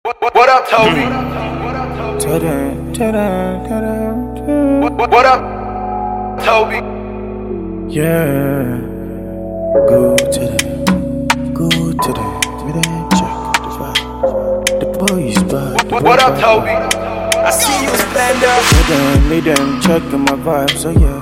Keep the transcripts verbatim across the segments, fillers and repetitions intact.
What, what, what up, Toby? Ta-da, ta-da, ta-da. What, what, what up, Toby? Yeah. Go to the, go to the, with that check the vibe. The boys bad. What, what up, Toby? I see you splendor. Ta-da, made them checking my vibes, so yeah.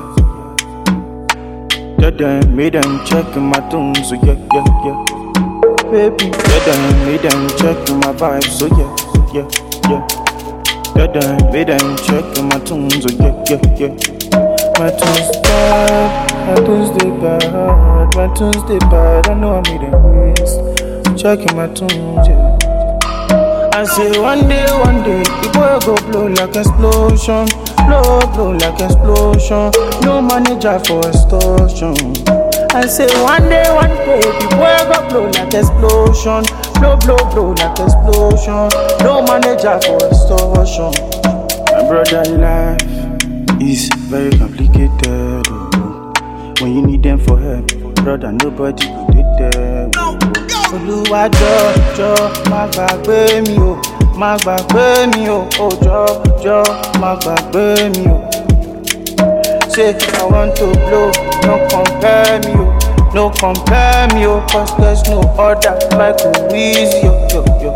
Ta-da, made them checking my tunes, so yeah, yeah, yeah. Baby, ta-da, made them checking my vibes, so yeah, yeah, yeah. Ta-da, made them checking my tunes, so yeah, yeah, yeah. My tunes bad, my tunes they bad, my tunes they bad. I know I made them waste. Checking my tunes, yeah. I say one day, one day, the boy go blow like explosion, blow, blow like explosion. No manager for extortion. I say one day, one day, the boy go blow like explosion, blow, blow, blow like explosion. No manager for extortion. My brother, life is very complicated. Oh. When you need them for help, brother, nobody could do there. Oh. Olúwa jọ̀ọ́ jọ̀ọ́ má gbàgbé mi o, má gbàgbé mi o, oh jọ̀ọ́ jọ̀ọ́ má gbàgbé mi o. Say I want to blow, no compare me o, no compare me o, cause there's no other like Weezy yo yo yo.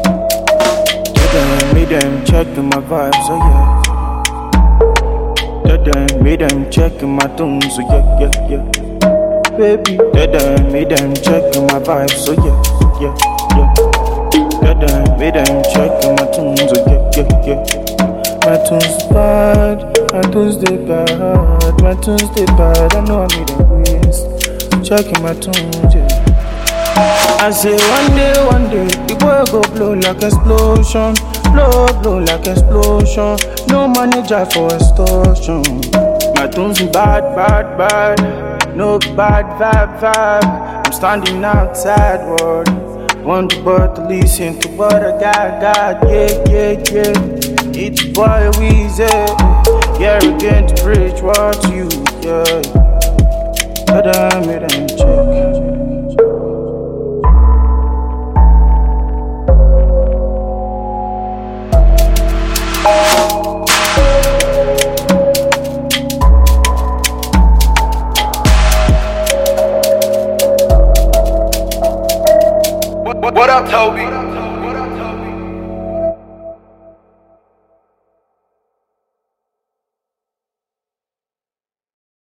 They made them checking my vibes, oh yeah. They made them checking my tunes, so yeah yeah yeah. Baby, they done made them checking my vibes, so yeah, yeah, yeah. They done made them checking my tunes, so yeah, yeah, yeah. My tunes bad, my tunes they bad, my tunes they bad. I know I made them waste. Checking my tunes, yeah. I say one day, one day, the boy go blow like explosion, blow, blow like explosion. No manager for extortion. My tunes bad, bad, bad. No bad vibe, vibe. I'm standing outside, world. Want the boy to listen to what I got, got. Yeah, yeah, yeah. It's boy Weezy. Yeah, again to preach what you, yeah. But I made them check. What, what up, Toby?